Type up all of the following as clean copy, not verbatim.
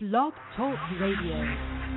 Blog Talk Radio.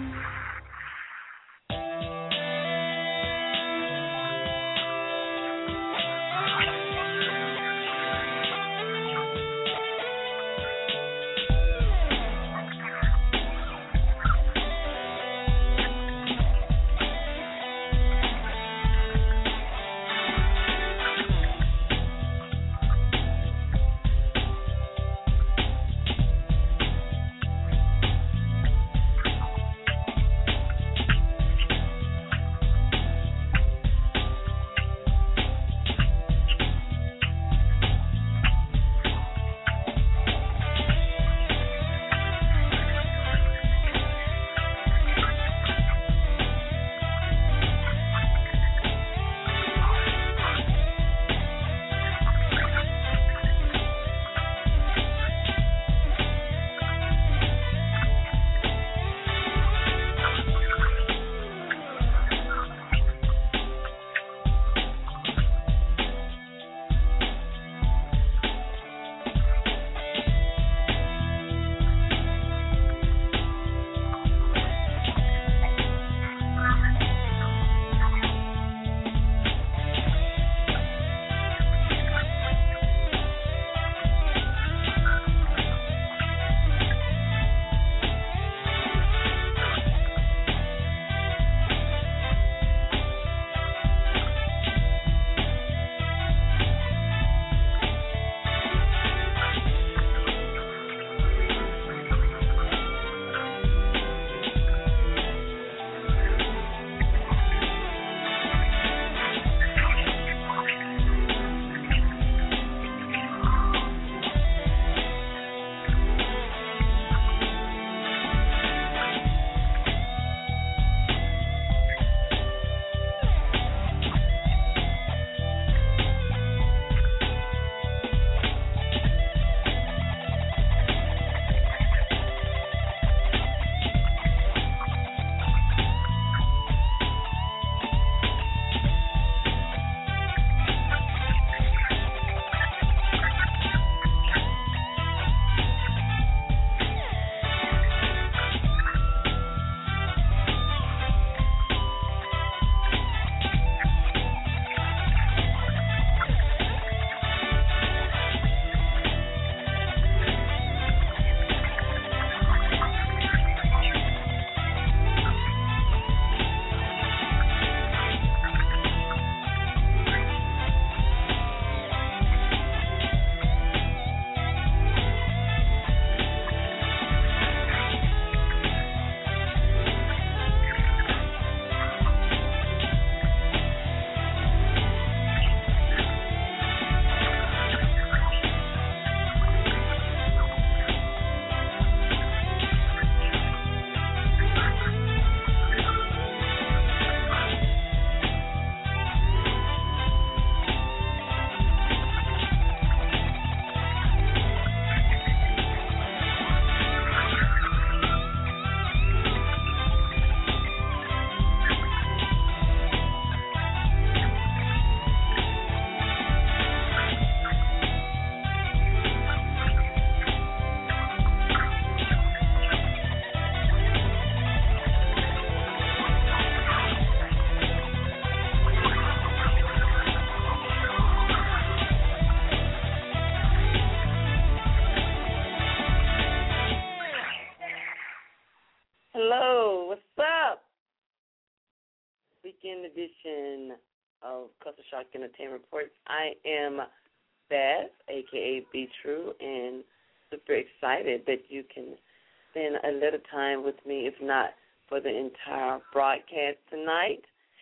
Edition of Culture Shock Entertainment Reports. I am Beth, a.k.a. Be True, and super excited that you can spend a little time with me, if not for the entire broadcast tonight.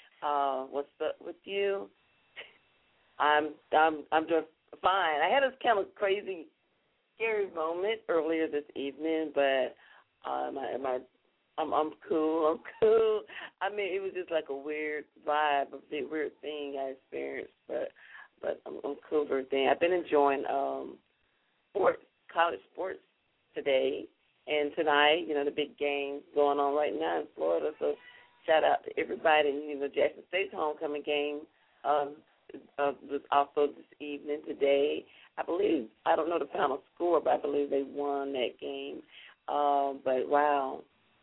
What's up with you? I'm doing fine. I had this kind of crazy, scary moment earlier this evening, but I'm cool. I'm cool. I mean, it was just like a weird vibe, a big weird thing I experienced, but I'm cool with everything. I've been enjoying sports, college sports today and tonight. You know, the big game going on right now in Florida. So shout out to everybody. You know, Jackson State's homecoming game was also this evening today. I believe, I don't know the final score, but I believe they won that game. But wow,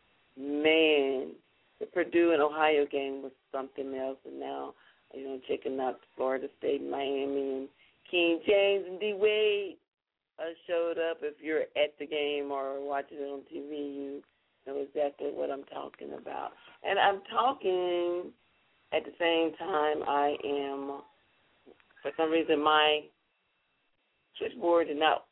man, the Purdue and Ohio game was something else. And now, checking out Florida State, Miami, and King James and D Wade showed up. If you're at the game or watching it on TV, you know exactly what I'm talking about. And I'm talking at the same time I am, for some reason, my switchboard did not,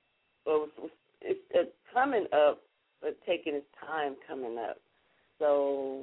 it's coming up, but taking its time coming up. So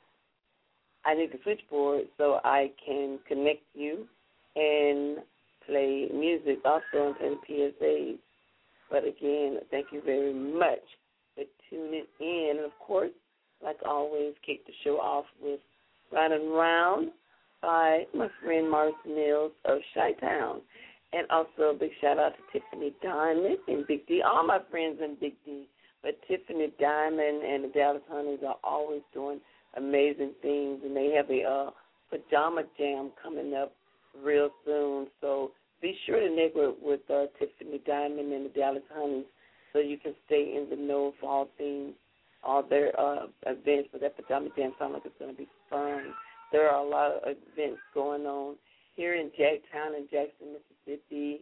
I need the switchboard so I can connect you and play music also and play the PSAs. But again, thank you very much for tuning in. And of course, like always, kick the show off with Round and Round by my friend Marcy Mills of Chi-Town. And also a big shout-out to Tiffany Diamond and Big D, all my friends in Big D. But Tiffany Diamond and the Dallas Honeys are always doing amazing things, and they have a pajama jam coming up real soon. So be sure to network with Tiffany Diamond and the Dallas Honeys so you can stay in the know for all things, all their events. But that pajama jam sounds like it's going to be fun. There are a lot of events going on here in Jacktown and Jackson, Mississippi,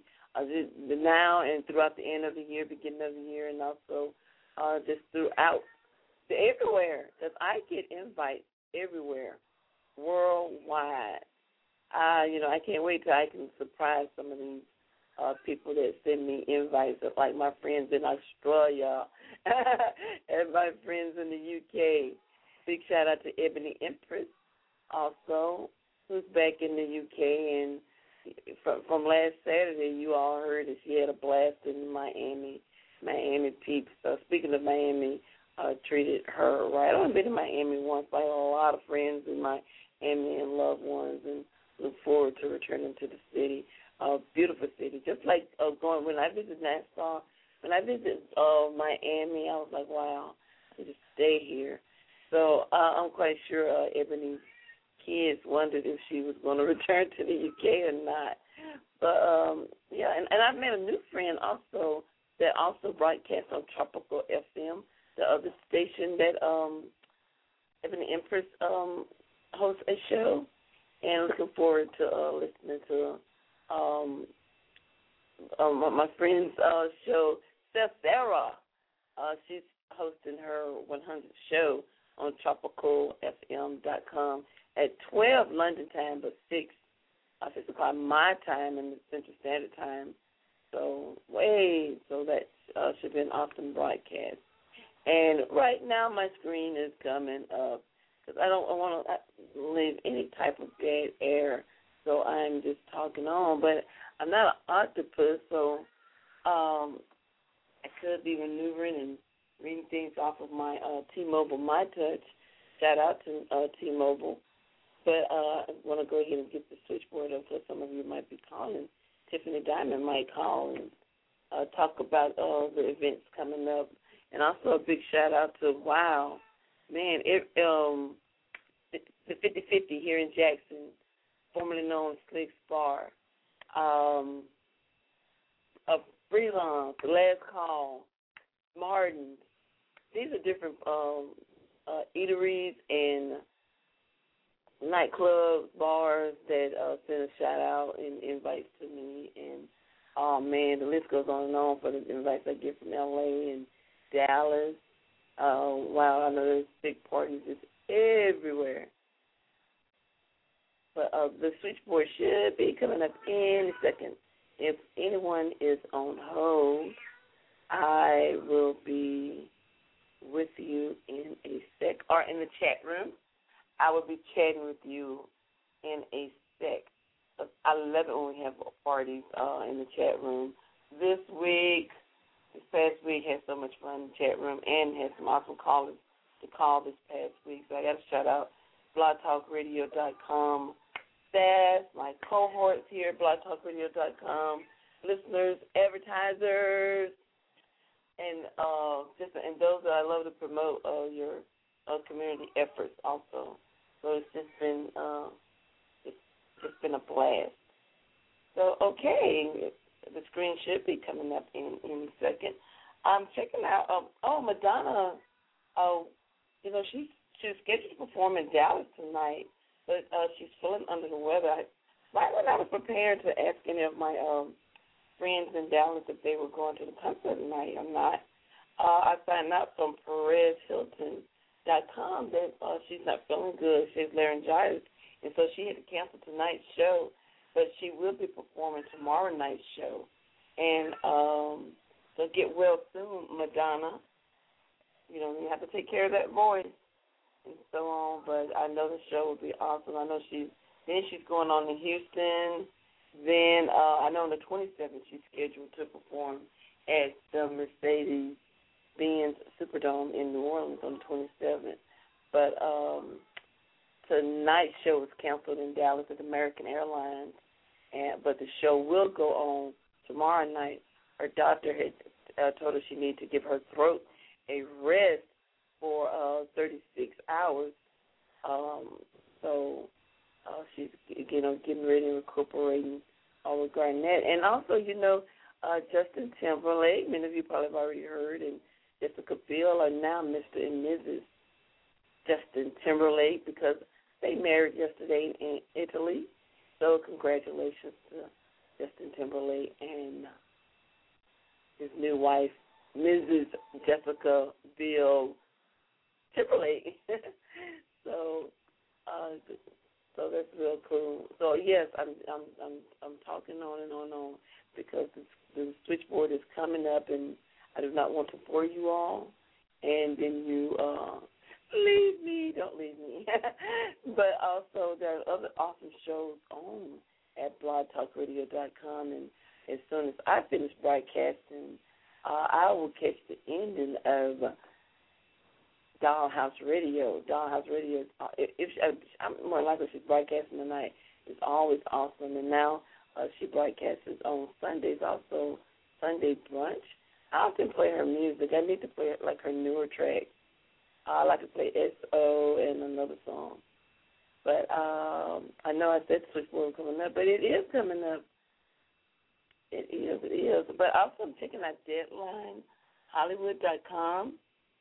now and throughout the end of the year, beginning of the year, and also just throughout, everywhere, because I get invites everywhere, worldwide. I can't wait till I can surprise some of these people that send me invites, like my friends in Australia and my friends in the UK. Big shout out to Ebony Empress, also, who's back in the UK. And from last Saturday, you all heard that she had a blast in Miami peeps. Speaking of Miami, treated her right. I've only been to Miami once, but I have a lot of friends in Miami and loved ones, and look forward to returning to the city. Beautiful city. Just like when I visit Nassau, when I visit Miami, I was like, wow, I could just stay here. So I'm quite sure Ebony's kids wondered if she was going to return to the UK or not. But, yeah, and I've met a new friend also that also broadcasts on Tropical FM, the other station that Ebony Empress hosts a show, and looking forward to listening to my friend's show, Sarah. She's hosting her 100th show on tropicalfm.com at 12 London time, but 6 o'clock my time in the Central Standard Time. So that should be an awesome broadcast. And right now my screen is coming up because I don't want to leave any type of dead air, so I'm just talking on. But I'm not an octopus, so I could be maneuvering and reading things off of my T-Mobile My Touch. Shout out to T-Mobile. But I want to go ahead and get the switchboard up because some of you might be calling. Tiffany Diamond might call and talk about the events coming up. And also a big shout-out to, the 50/50 here in Jackson, formerly known as Slick's Bar, Freelance, The Last Call, Martin's. These are different eateries and nightclubs, bars that send a shout-out and invites to me. And, the list goes on and on for the invites I get from L.A. and Dallas. I know there's big parties just everywhere. But the switchboard should be coming up any second. If anyone is on hold, I will be with you in a sec, or in the chat room. I will be chatting with you in a sec. I love it when we have parties in the chat room. This past week, had so much fun in the chat room and had some awesome callers to call this past week. So I got to shout out blogtalkradio.com staff, my cohorts here at blogtalkradio.com, listeners, advertisers, and those that I love to promote your community efforts also. So it's just been it's been a blast. So okay, the screen should be coming up in a second. I'm checking out. Madonna. She's scheduled to perform in Dallas tonight, but she's feeling under the weather. Right when I was prepared to ask any of my friends in Dallas if they were going to the concert tonight, I'm not. I signed up from PerezHilton.com that she's not feeling good. She has laryngitis, and so she had to cancel tonight's show, but she will be performing tomorrow night's show. And so get well soon, Madonna. You have to take care of that voice and so on. But I know the show will be awesome. I know she's going on in Houston. Then I know on the 27th she's scheduled to perform at the Mercedes-Benz Superdome in New Orleans on the 27th. But tonight's show was canceled in Dallas at American Airlines, but the show will go on tomorrow night. Her doctor had told her she needed to give her throat a rest for 36 hours. So she's getting ready and recuperating regarding that. And also, Justin Timberlake, many of you probably have already heard, and Jessica Biel are now Mr. and Mrs. Justin Timberlake because they married yesterday in Italy. So congratulations to Justin Timberlake and his new wife, Mrs. Jessica Biel Timberlake. So that's real cool. So yes, I'm talking on and on because the switchboard is coming up, and I do not want to bore you all. And then you leave me, don't leave me. But also there are other awesome shows on at blogtalkradio.com, and as soon as I finish broadcasting, I will catch the ending of Dollhouse Radio. Dollhouse Radio, I'm more likely she's broadcasting tonight. It's always awesome. And now she broadcasts on Sundays, also Sunday Brunch. I often play her music. I need to play like her newer track. I like to play S.O. and another song. But I know I said Switchboard coming up, but it is coming up. It is. But also I'm checking out Deadline, Hollywood.com.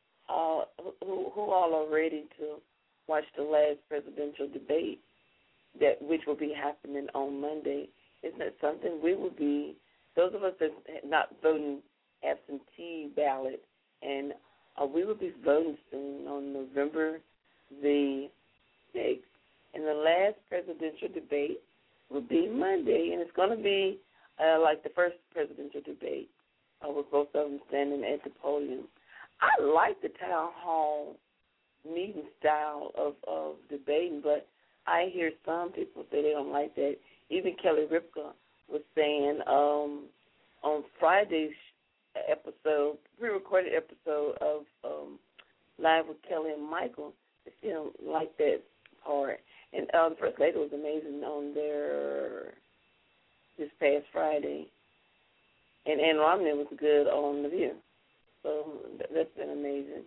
Who all are ready to watch the last presidential debate, which will be happening on Monday? Isn't that something? We will be, those of us that not voting absentee ballot, and we will be voting soon on November the 6th. And the last presidential debate will be Monday, and it's going to be like the first presidential debate with both of them standing at the podium. I like the town hall meeting style of debating, but I hear some people say they don't like that. Even Kelly Ripa was saying on Friday's episode, pre-recorded episode of Live with Kelly and Michael, that she don't like that part. And the First Lady was amazing on their this past Friday. And Ann Romney was good on The View. So that's been amazing.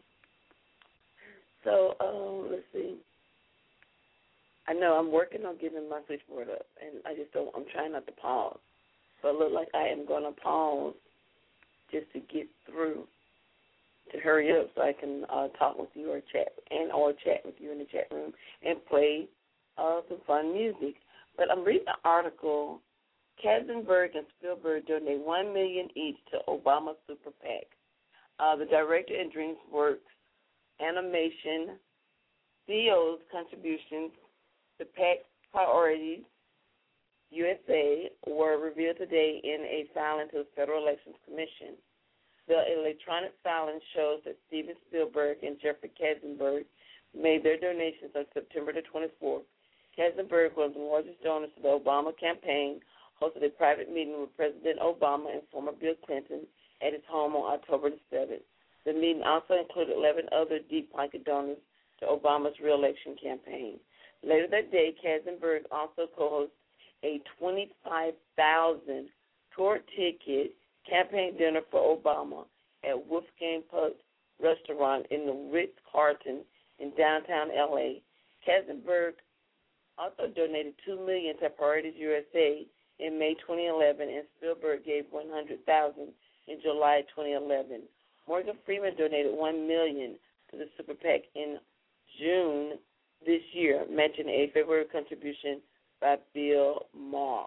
So let's see. I know I'm working on getting my switchboard up, and I'm trying not to pause. So it looks like I am going to pause just to get through, to hurry up so I can talk with you or chat with you in the chat room and play some fun music. But I'm reading an article. Katzenberg and Spielberg donate $1 million each to Obama Super PAC. The director and DreamWorks Animation CEO's contributions to PAC Priorities USA were revealed today in a filing to the Federal Elections Commission. The electronic filing shows that Steven Spielberg and Jeffrey Katzenberg made their donations on September the 24th. Katzenberg was the largest donor to the Obama campaign, hosted a private meeting with President Obama and former Bill Clinton at his home on October the 7th. The meeting also included 11 other deep-pocket donors to Obama's re-election campaign. Later that day, Katzenberg also co-hosted a 25,000 tour ticket campaign dinner for Obama at Wolfgang Puck Restaurant in the Ritz-Carlton in downtown L.A. Katzenberg also donated $2 million to Priorities USA in May 2011, and Spielberg gave $100,000 in July 2011. Morgan Freeman donated $1 million to the super PAC in June this year, matching a February contribution by Bill Maher.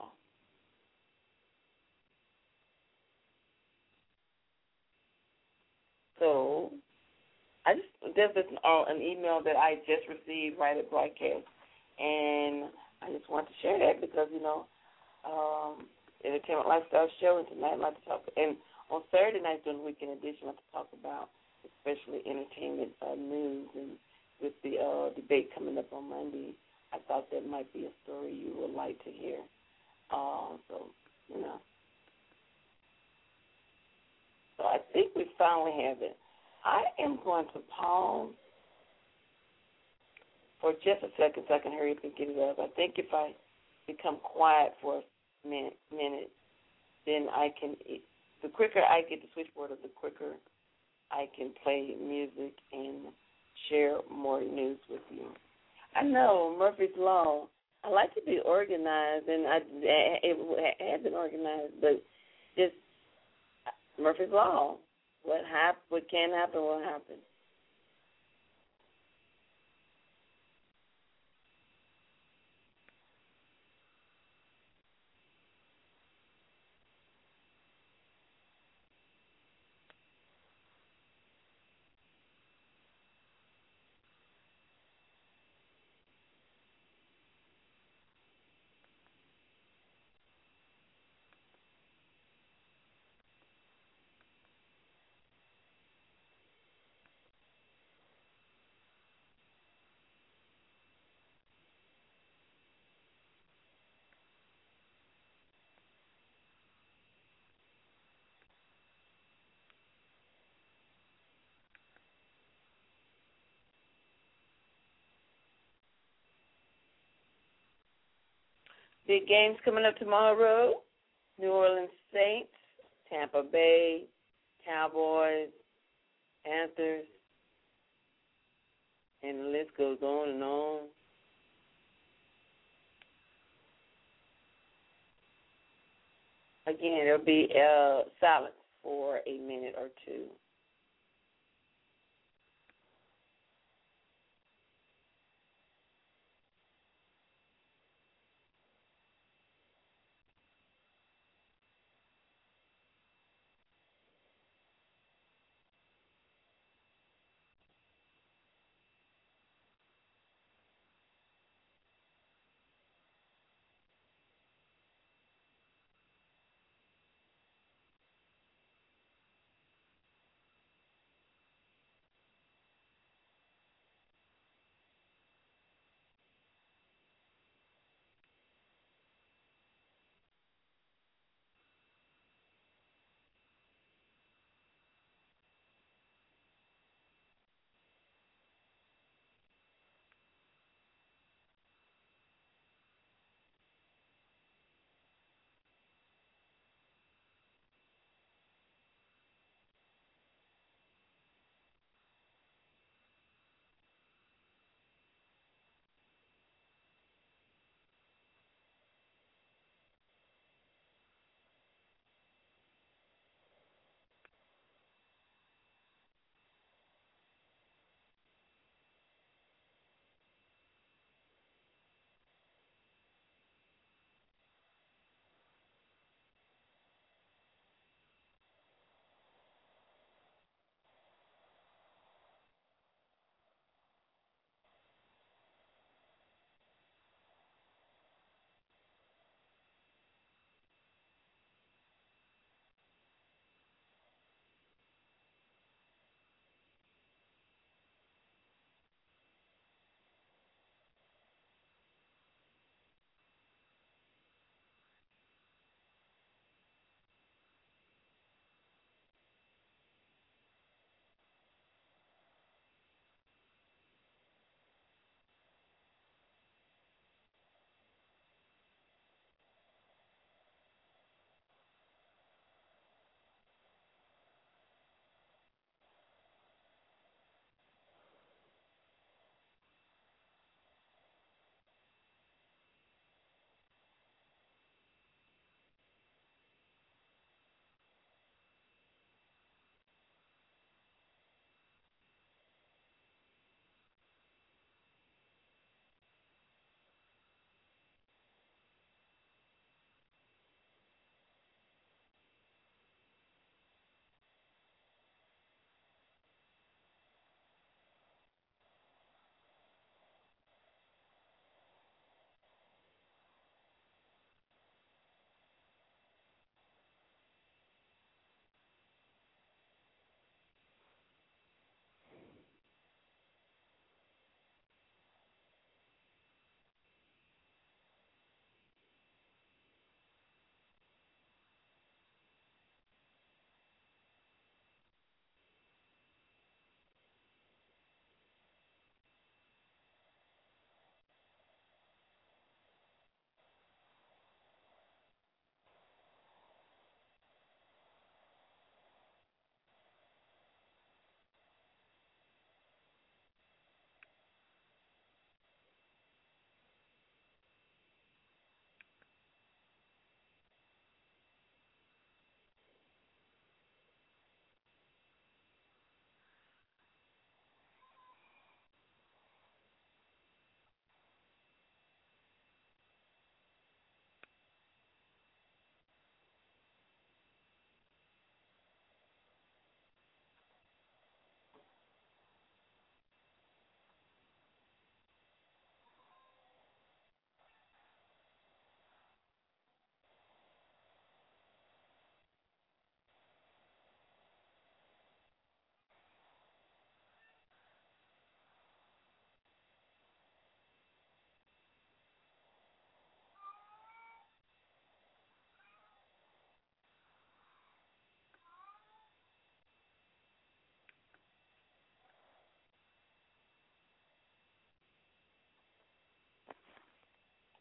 So, there's an email that I just received right at broadcast, and I just want to share that because Entertainment Lifestyle Show, and tonight I'd like to talk, and on Saturday night during the weekend edition, I'd like to talk about especially entertainment news, and with the debate coming up on Monday, I thought that might be a story you would like to hear. So I think we finally have it. I am going to pause for just a second so I can hurry up and get it up. I think if I become quiet for a minute, then the quicker I get the switchboard up, the quicker I can play music and share more news with you. I know, Murphy's Law. I like to be organized, and it had been organized, but just Murphy's Law. What can happen will happen. Big games coming up tomorrow. New Orleans Saints, Tampa Bay, Cowboys, Panthers, and the list goes on and on. Again, there'll be silence for a minute or two.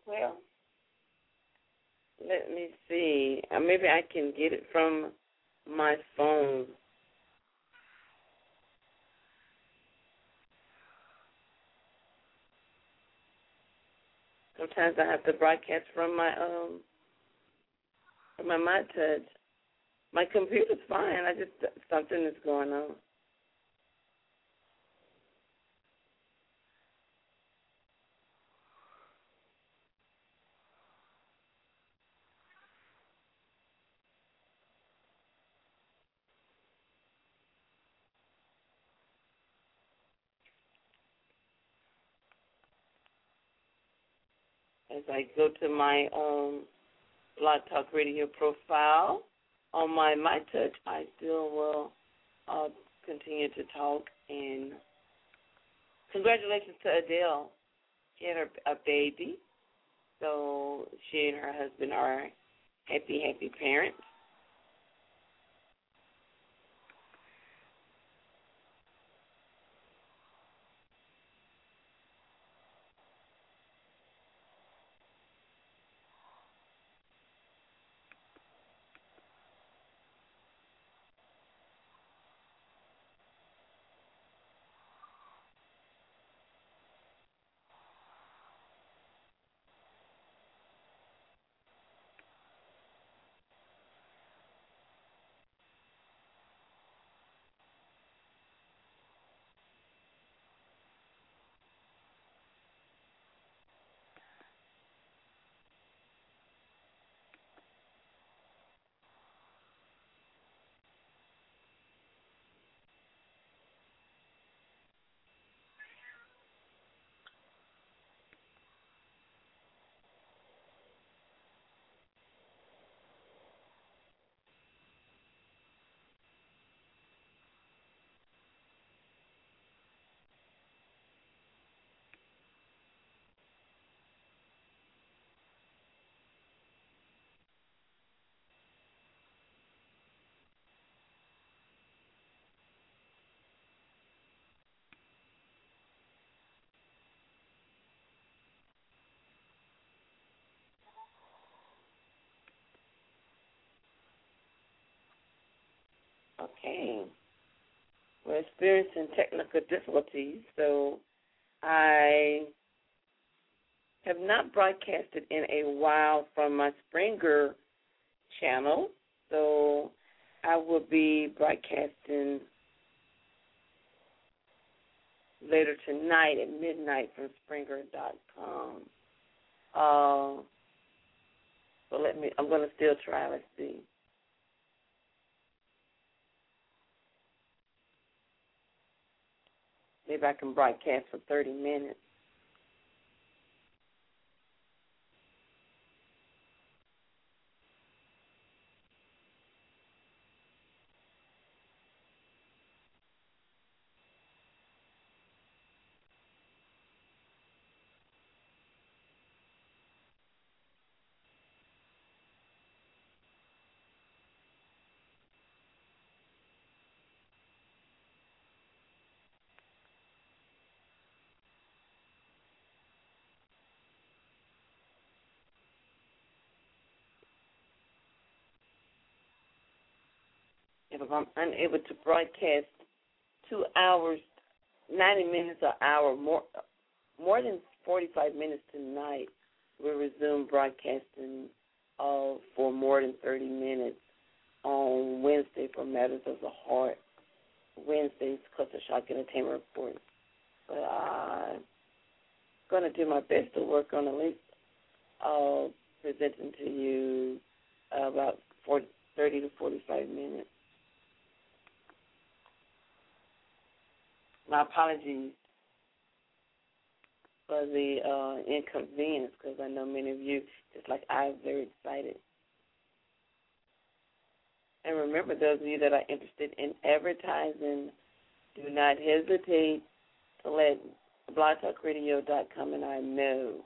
Well, let me see. Maybe I can get it from my phone. Sometimes I have to broadcast from my MyTouch. My computer's fine. I just something is going on. As I go to my Blog Talk Radio profile on my MyTouch, I still will continue to talk. And congratulations to Adele. She had a baby, so she and her husband are happy parents. Okay. We're experiencing technical difficulties, so I have not broadcasted in a while from my Springer channel, so I will be broadcasting later tonight at midnight from Springer.com. So I'm going to still try. Let's see. Maybe I can broadcast for 30 minutes. If I'm unable to broadcast 2 hours, 90 minutes an hour, more than 45 minutes tonight, we'll resume broadcasting for more than 30 minutes on Wednesday for Matters of the Heart. Wednesday's Culture Shock Entertainment Report. But I'm going to do my best to work on at least presenting to you about 30 to 45 minutes. My apologies for the inconvenience, because I know many of you, just like I, are very excited. And remember, those of you that are interested in advertising, do not hesitate to let blogtalkradio.com and I know.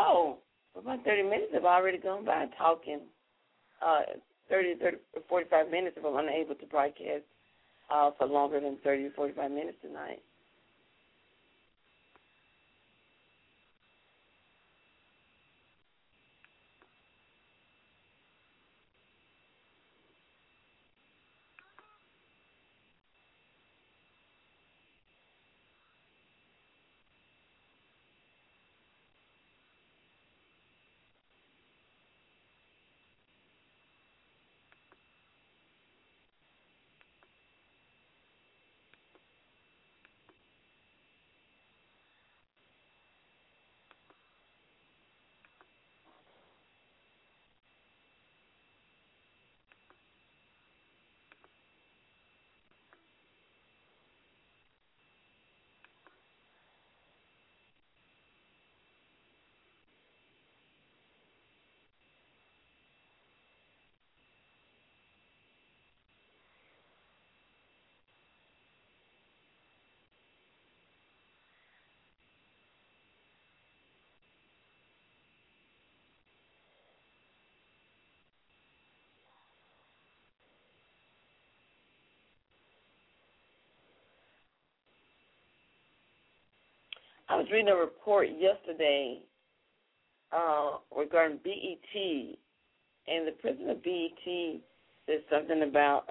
Oh, well, my 30 minutes have already gone by talking. 30 or 45 minutes if I'm unable to broadcast for longer than 30 or 45 minutes tonight. I was reading a report yesterday regarding BET, and the president of BET said something about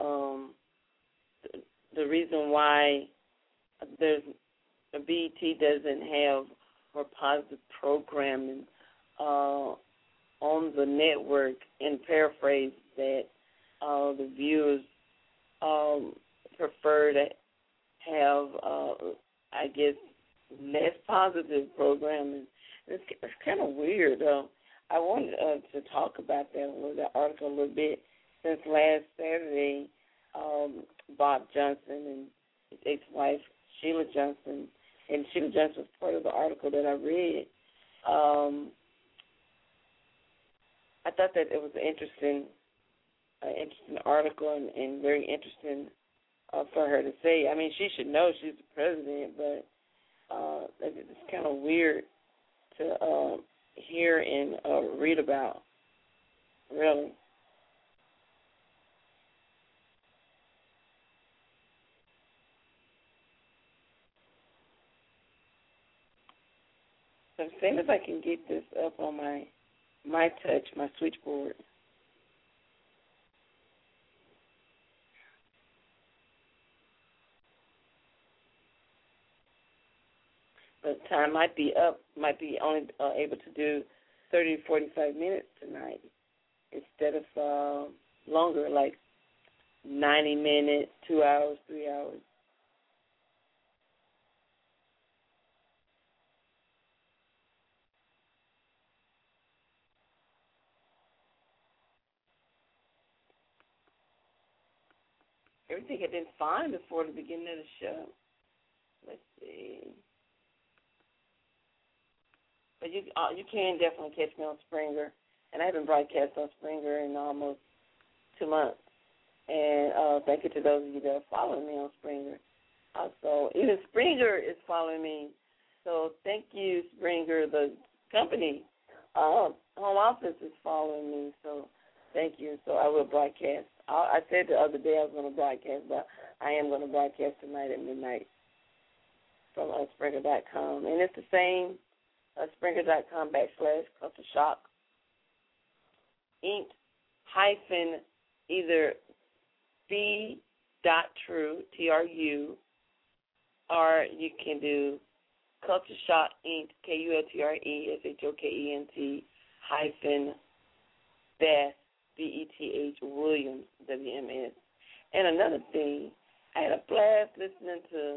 the reason why there's BET doesn't have more positive programming on the network, and paraphrase that the viewers prefer to have, I guess, less positive programming. It's kind of weird. I wanted to talk about that article a little bit, since last Saturday, Bob Johnson and his ex-wife, Sheila Johnson, and Sheila Johnson was part of the article that I read. I thought that it was an interesting article and very interesting for her to say. I mean, she should know she's the president, but it's kind of weird to hear and read about, really. So as soon as I can get this up on my touch, my switchboard. But time might be up, might be only able to do 30 to 45 minutes tonight instead of longer, like 90 minutes, 2 hours, 3 hours. Everything had been fine before the beginning of the show. Let's see. But you can definitely catch me on Springer, and I haven't broadcast on Springer in almost 2 months. And thank you to those of you that are following me on Springer. Also, even Springer is following me. So thank you, Springer. The company, home office is following me. So thank you. So I will broadcast. I said the other day I was going to broadcast, but I am going to broadcast tonight at midnight from Springer.com. And it's the same, Springer.com/Culture Shock Inc. hyphen either B.True, TRU, or you can do Culture Shock Inc., KULTRE, hyphen Beth, BETH Williams, WMS. And another thing, I had a blast listening to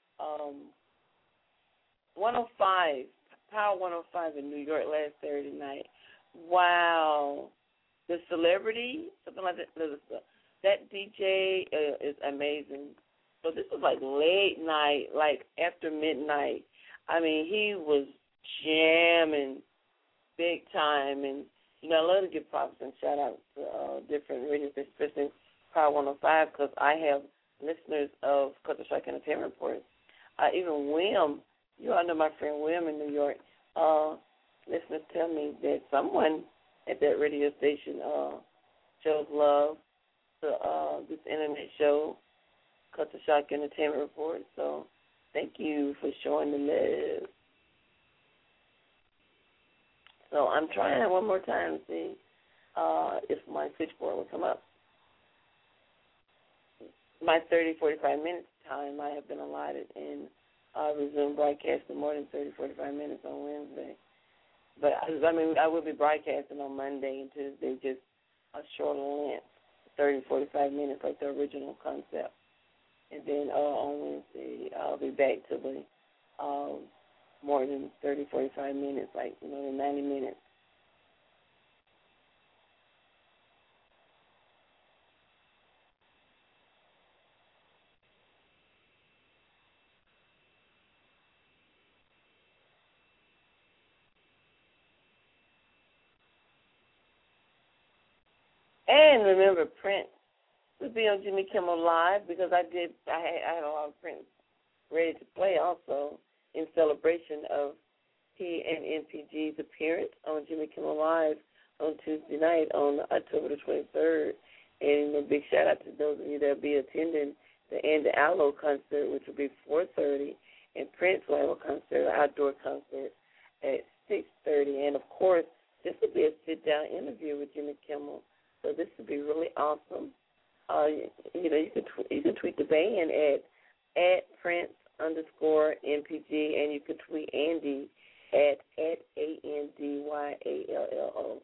105, Power 105 in New York last Saturday night. Wow. The Celebrity, something like that. That DJ is amazing. So this was like late night, like after midnight. I mean, he was jamming big time. And, you know, I love to give props and shout-outs to different radios, especially Power 105, because I have listeners of Culture Shock Entertainment Reports. Even William, you all know my friend William in New York. listeners tell me that someone at that radio station shows love to this internet show, Culture Shock Entertainment Report. So thank you for showing the love. So I'm trying one more time to see if my switchboard will come up. My 45 minutes time I have been allotted and resume broadcasting more than 45 minutes on Wednesday. But, I will be broadcasting on Monday and Tuesday, just a shorter length, 45 minutes like the original concept. And then on Wednesday, I'll be back to the more than 45 minutes, like, 90 minutes. And remember, Prince will be on Jimmy Kimmel Live because I had a lot of Prince ready to play also in celebration of he and MPG's appearance on Jimmy Kimmel Live on Tuesday night on October the 23rd. And a big shout out to those of you that will be attending the Andy Allo concert, which will be 4:30, and Prince will have a concert, an outdoor concert at 6:30. And of course, this will be a sit-down interview with Jimmy Kimmel. So this would be really awesome. You can tweet the band at Prince_MPG, and you can tweet Andy at ANDYALLO.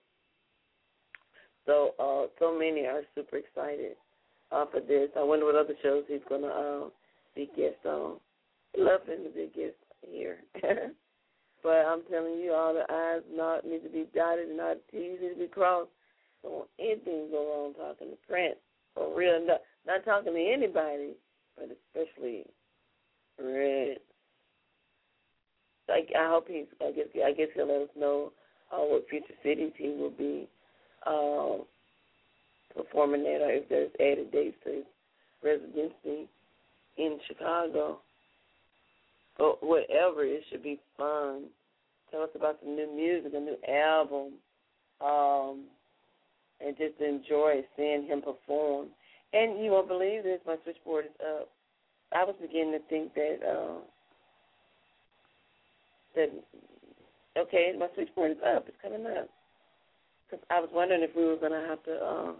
So many are super excited for this. I wonder what other shows he's gonna be guest on. I'd love for him to be a guest here. But I'm telling you, all the I's not need to be dotted and all the T's need to be crossed. Don't want anything to go wrong talking to Prince. For real, not talking to anybody, but especially Prince. I hope I guess he'll let us know what future cities he will be performing at, or if there's added dates to his residency in Chicago. But whatever, it should be fun. Tell us about some new music, a new album. And just enjoy seeing him perform. And you won't believe this, my switchboard is up. I was beginning to think that okay, my switchboard is up. It's coming up. Because I was wondering if we were going to have to,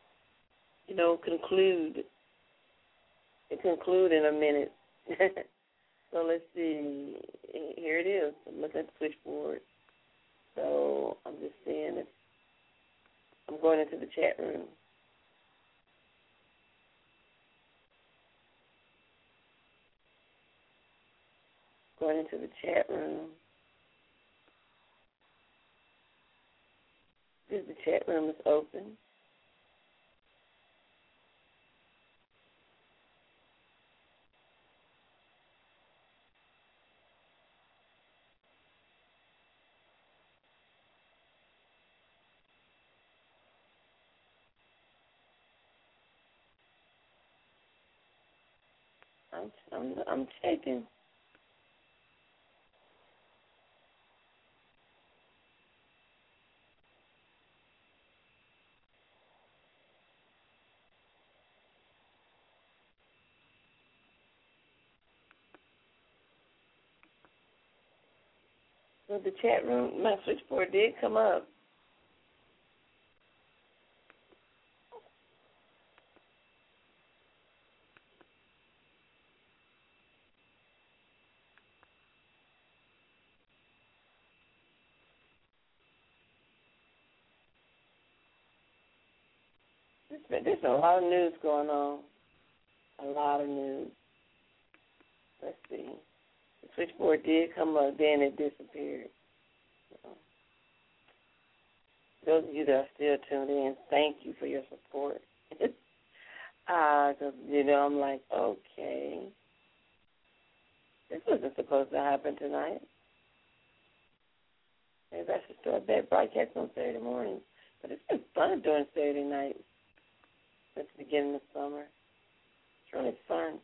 conclude in a minute. So let's see. Here it is. I'm looking at the switchboard. So I'm just seeing if I'm going into the chat room. Going into the chat room. The chat room is open. I'm checking. So the chat room, my switchboard did come up. There's a lot of news going on. A lot of news. Let's see. The switchboard did come up, then it disappeared. So, those of you that are still tuned in, thank you for your support. Because, I'm like, okay. This wasn't supposed to happen tonight. Maybe I should start that broadcast on Saturday morning. But it's been fun doing Saturday nights since the beginning of summer. It's really fun.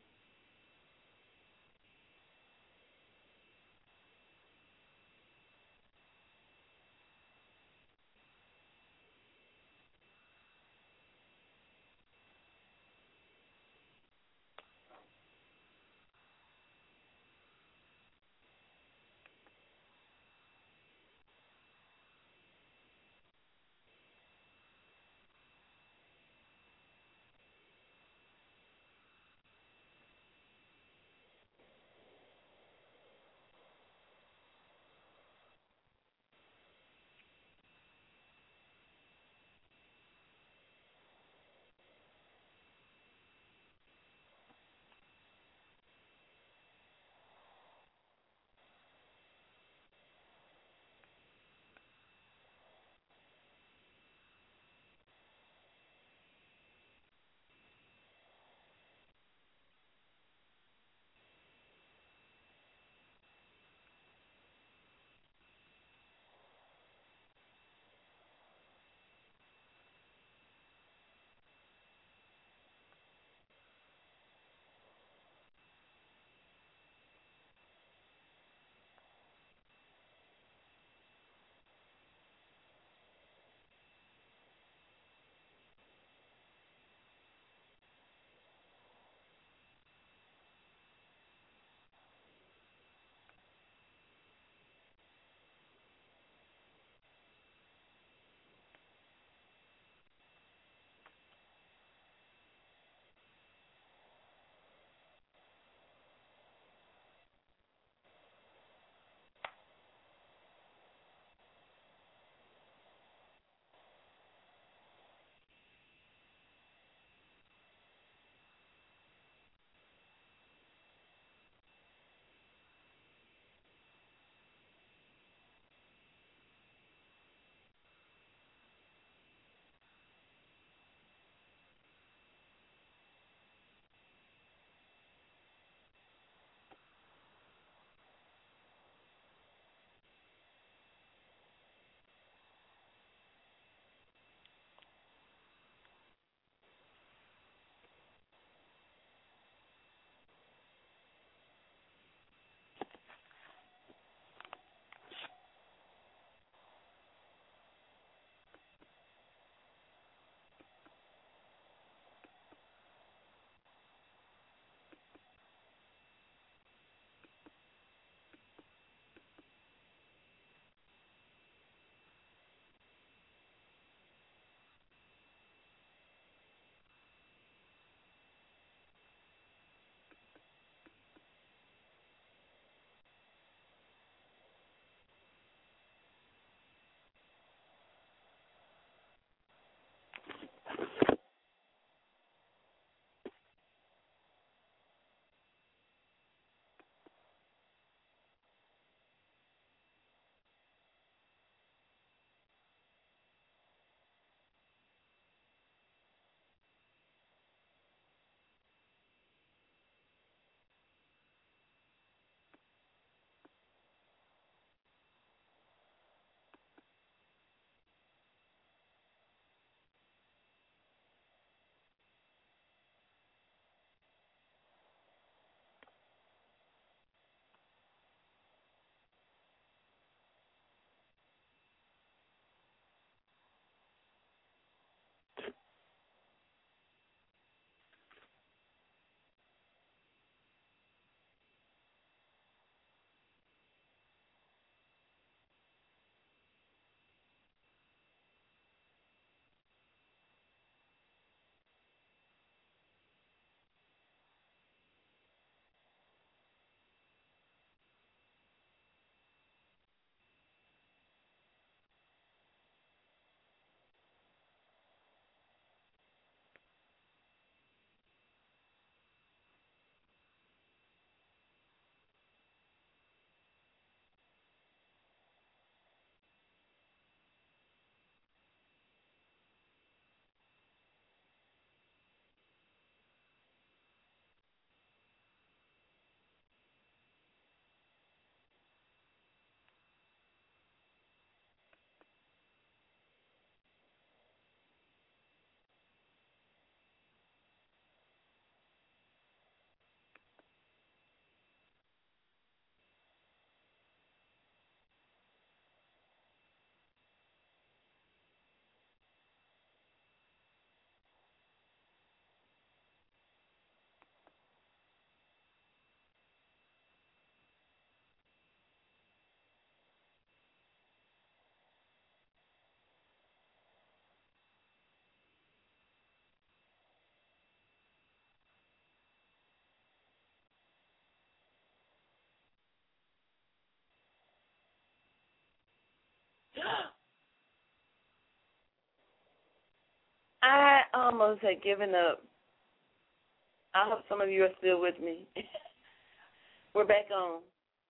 I almost had given up. I hope some of you are still with me. We're back on.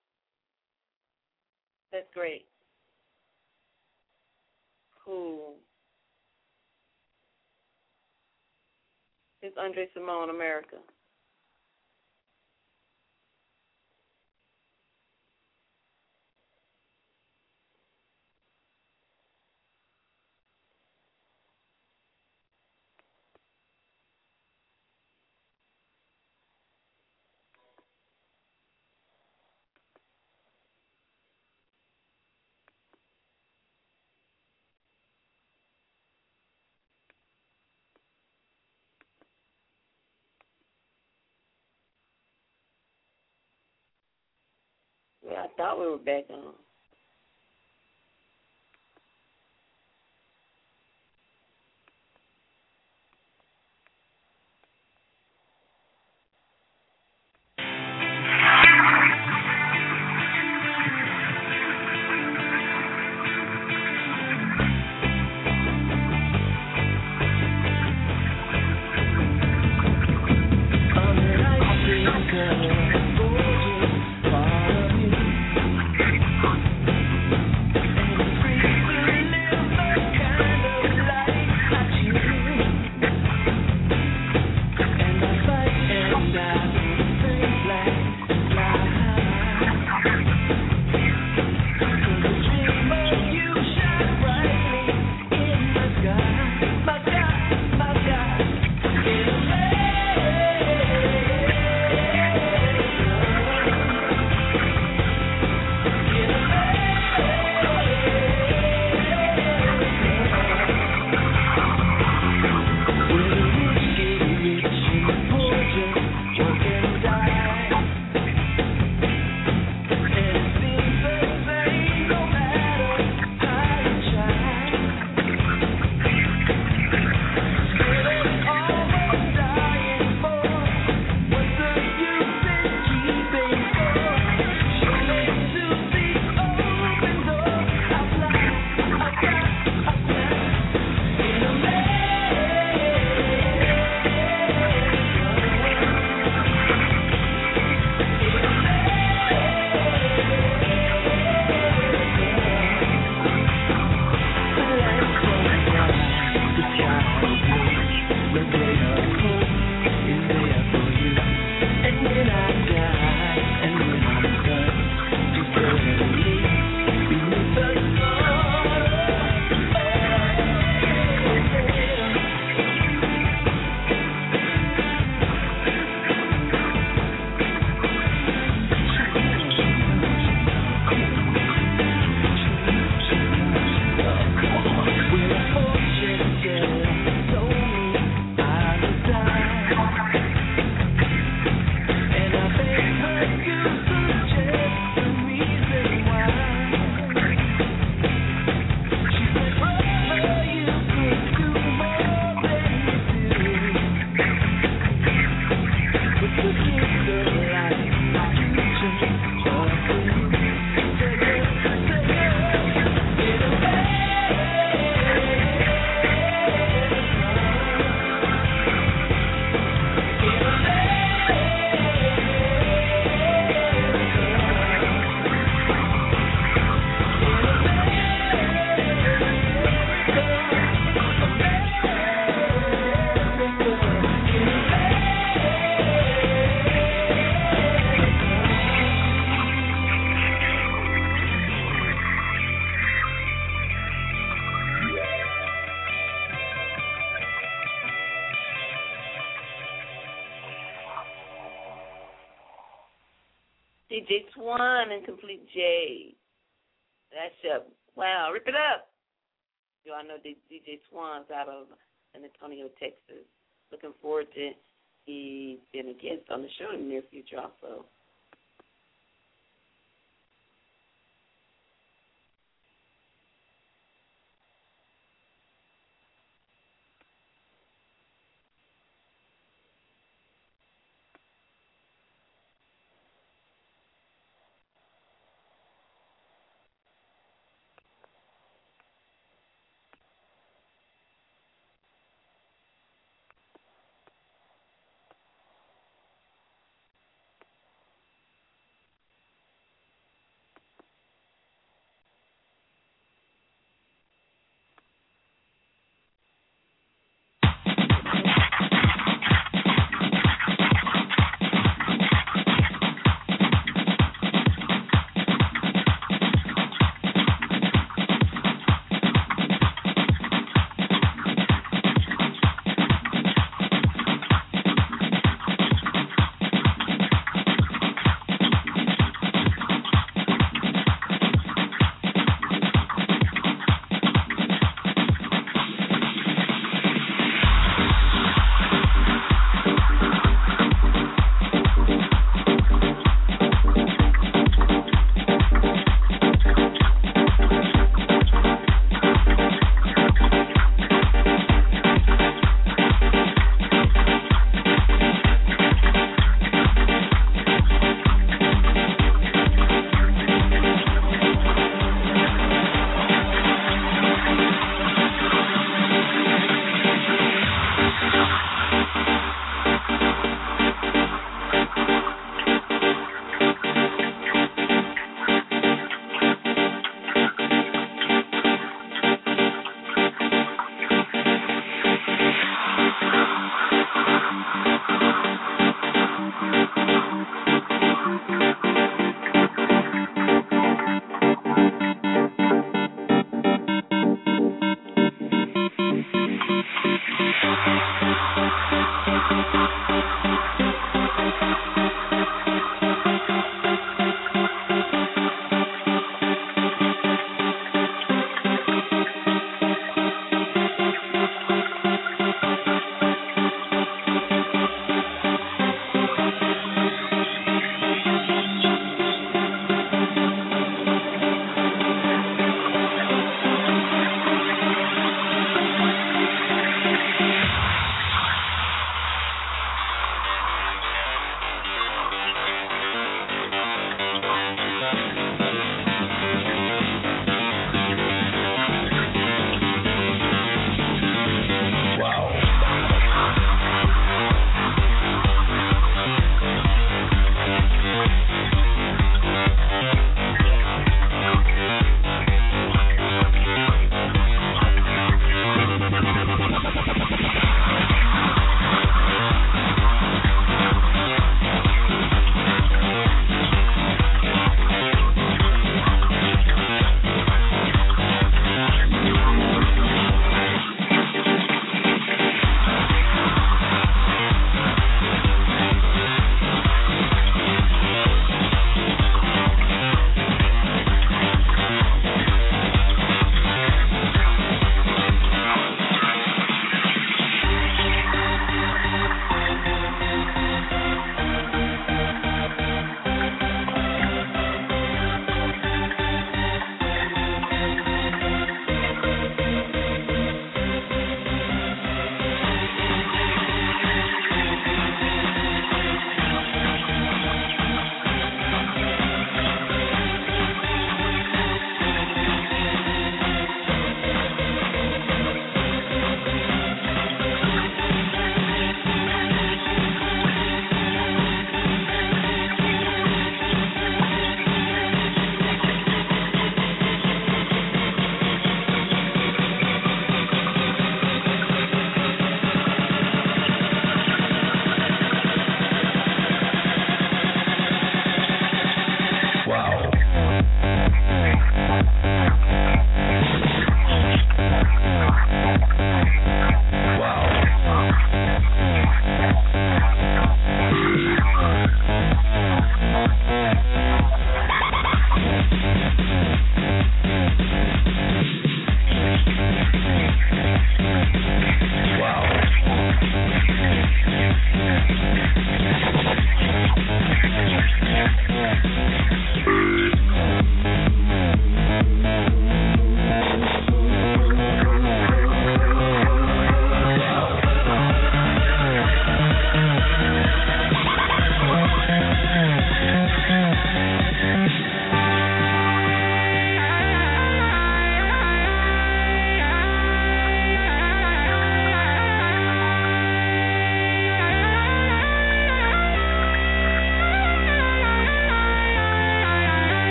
That's great. Cool. It's Andre Simone, America. Yeah, I thought we were back on. DJ Swan and Complete J. That's wow, rip it up. Yo, I know DJ Swan's out of San Antonio, Texas. Looking forward to he being a guest on the show in the near future also.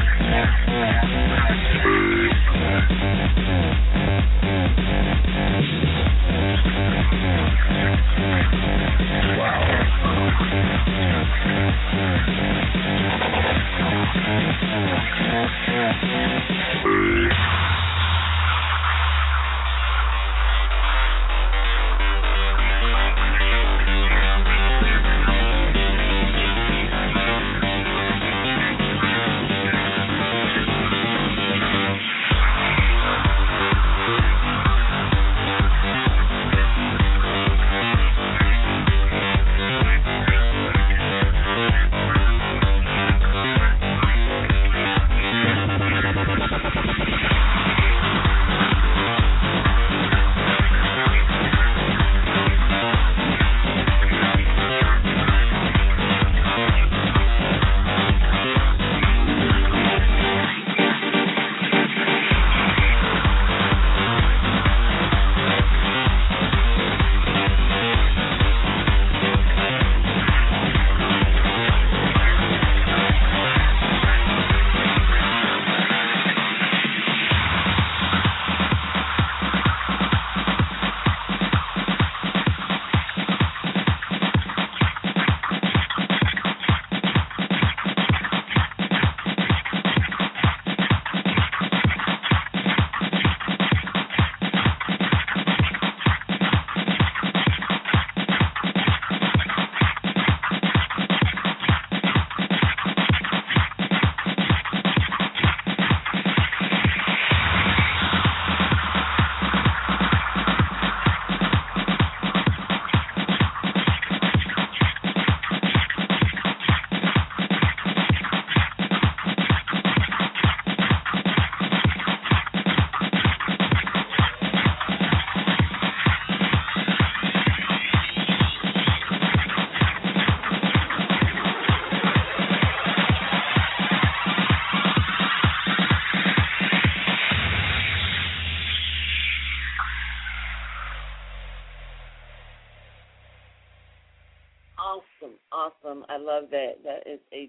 Awesome. I love that. That is a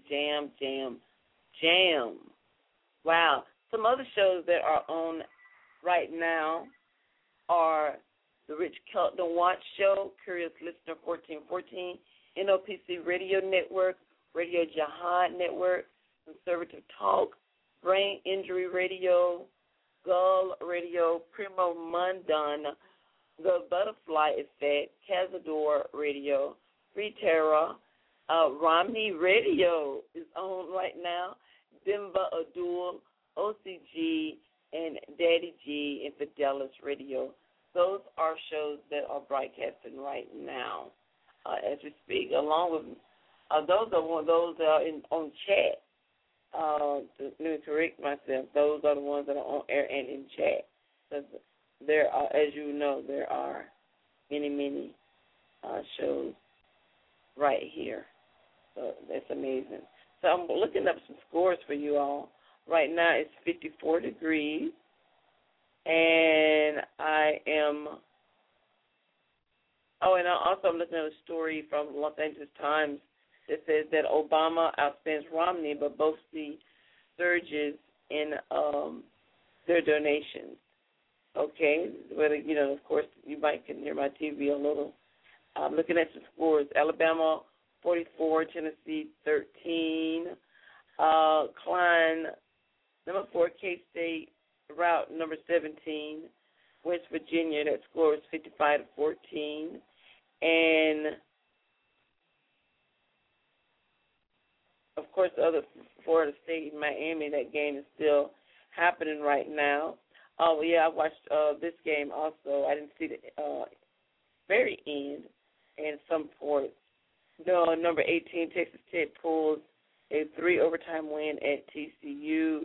jam. Wow. Some other shows that are on right now are the Rich Kelton Watch Show, Curious Listener 1414, NOPC Radio Network, Radio Jihad Network, Conservative Talk, Brain Injury Radio, Gull Radio, Primo Mundan, The Butterfly Effect, Cazador Radio, Free Terra, Romney Radio is on right now, Dimba Abdul, OCG, and Daddy G, and Fidelis Radio. Those are shows that are broadcasting right now as we speak, along with those are one of those that are on chat. Let me correct myself. Those are the ones that are on air and in chat. Because there are, as you know, there are many shows right here. So that's amazing. So I'm looking up some scores for you all. Right now it's 54 degrees, and I am. Oh, and I'm looking at a story from Los Angeles Times that says that Obama outspends Romney, but both see surges in their donations. Okay, whether of course, you might can hear my TV a little. I'm looking at some scores: Alabama 44, Tennessee 13, Klein number 4, K-State route number 17, West Virginia. That score is 55-14, and of course, the other Florida State and Miami. That game is still happening right now. Oh yeah, I watched this game also. I didn't see the very end and some ports. No, number 18, Texas Tech pulls a 3 overtime win at TCU,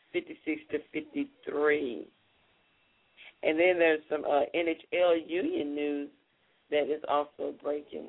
56-53. And then there's some NHL Union news that is also breaking.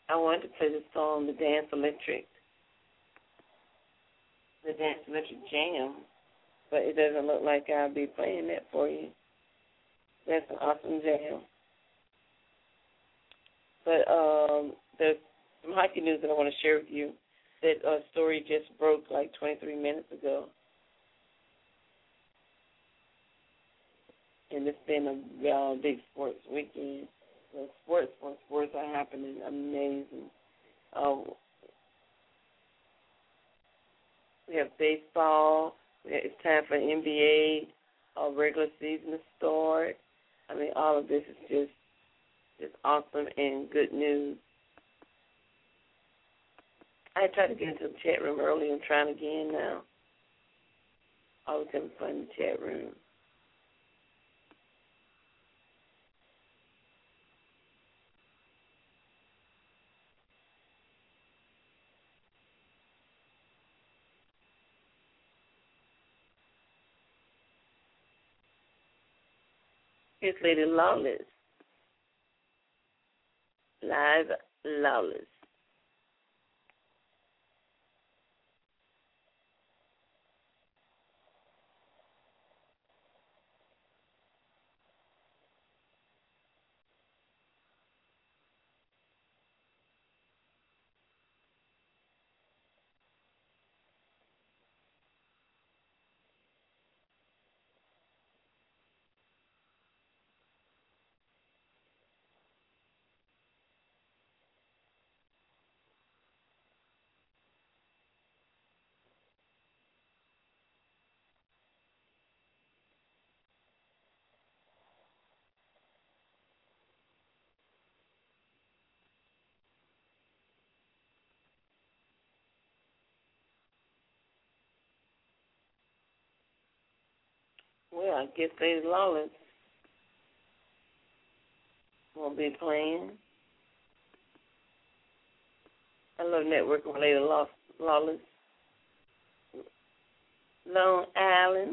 I wanted to play the song, The Dance Electric Jam, but it doesn't look like I'll be playing that for you. That's an awesome jam. But there's some hockey news that I want to share with you. That story just broke like 23 minutes ago. And it's been a big sports weekend. So sports are happening. Amazing. We have baseball. It's time for NBA regular season to start. I mean, all of this is just awesome and good news. I tried to get into the chat room earlier. I'm trying again now. Always having fun in the chat room. Here's Lady Lawless. Live Lawless. Well, I guess Lady Lawless will be playing. I love networking with Lady Lawless. Long Island.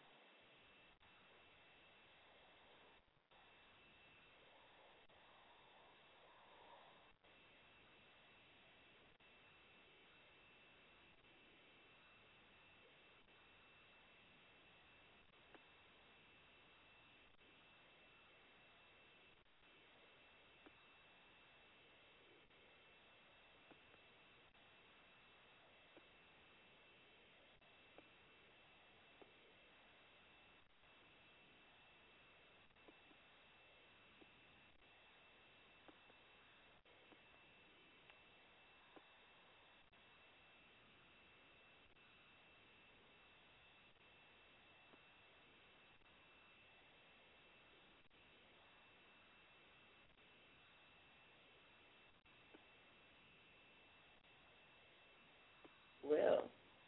Well,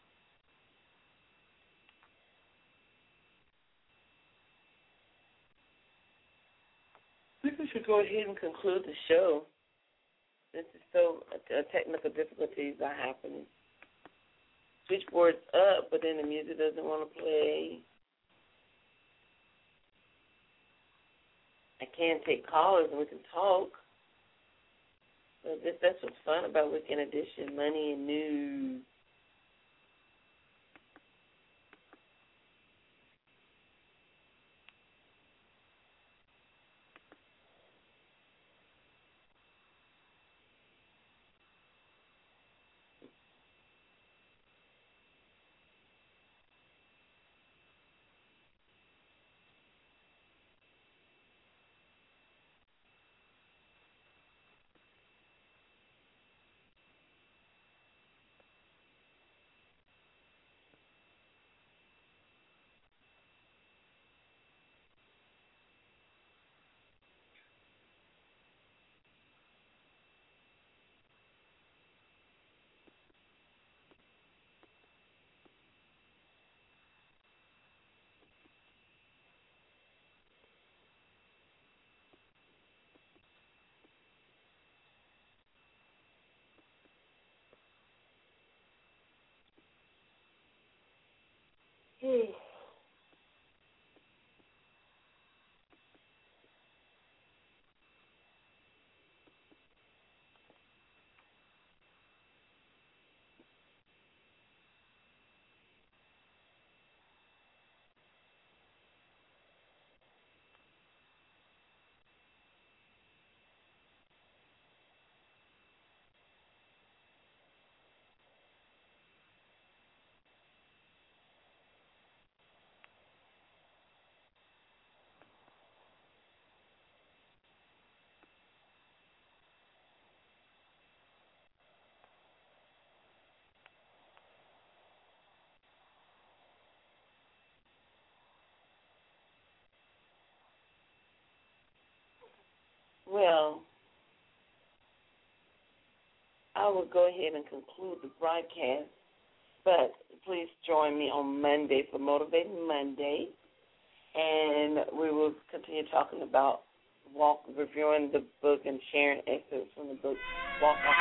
I think we should go ahead and conclude the show. This is so technical difficulties are happening. Switchboard's up, but then the music doesn't want to play. I can take callers and we can talk. So that's what's fun about Weekend Edition, money and news. Well, I will go ahead and conclude the broadcast, but please join me on Monday for Motivating Monday, and we will continue talking about reviewing the book and sharing excerpts from the book, Walk Off.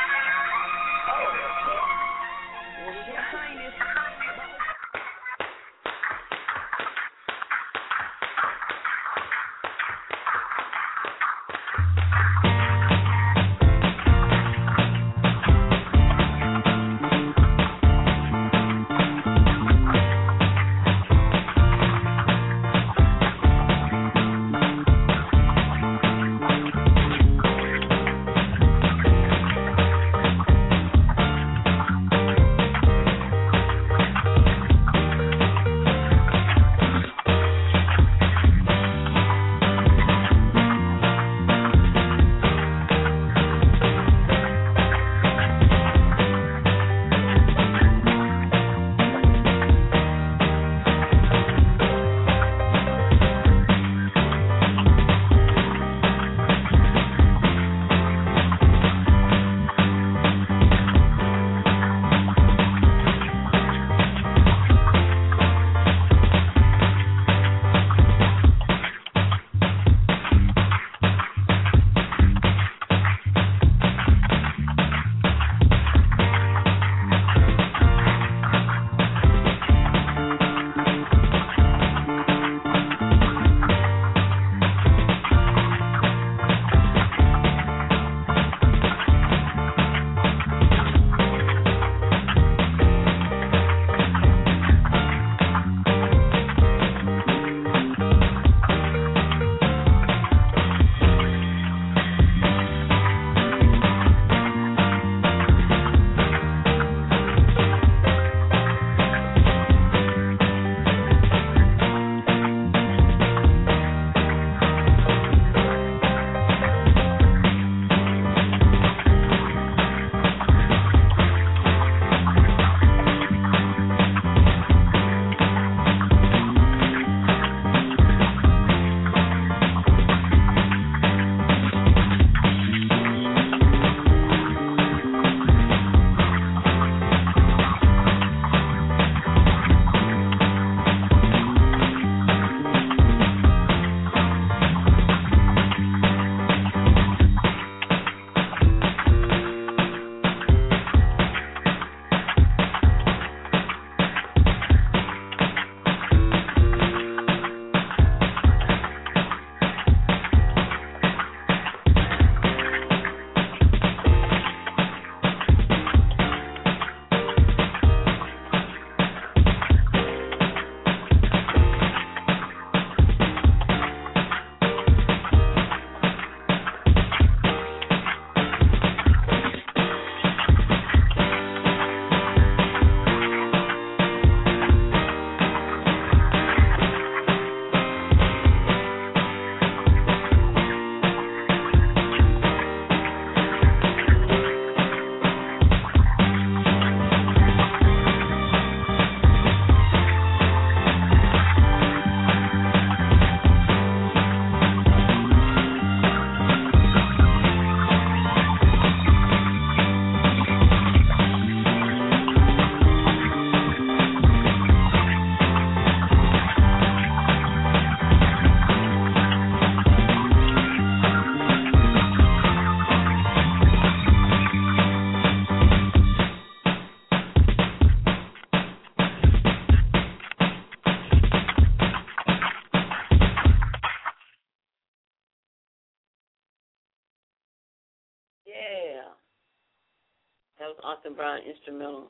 That was Austin Brown instrumental.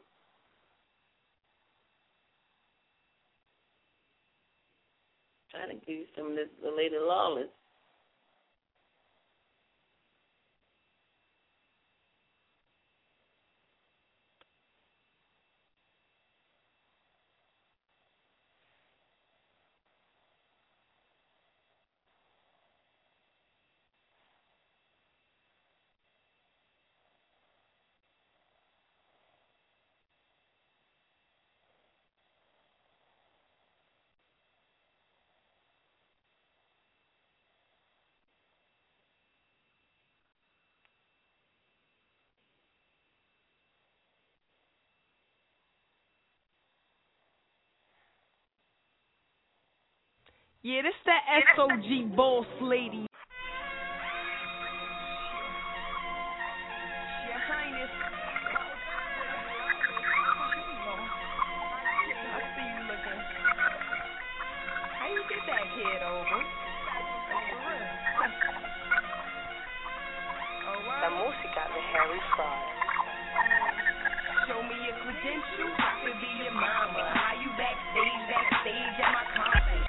Trying to give you some of this, the Lady Lawless. Yeah, this that SOG boss lady. Your Highness. I see you looking. How you get that kid over? La música de Harry Fraud. Show me your credentials, I could be your mama. How you backstage at my concert?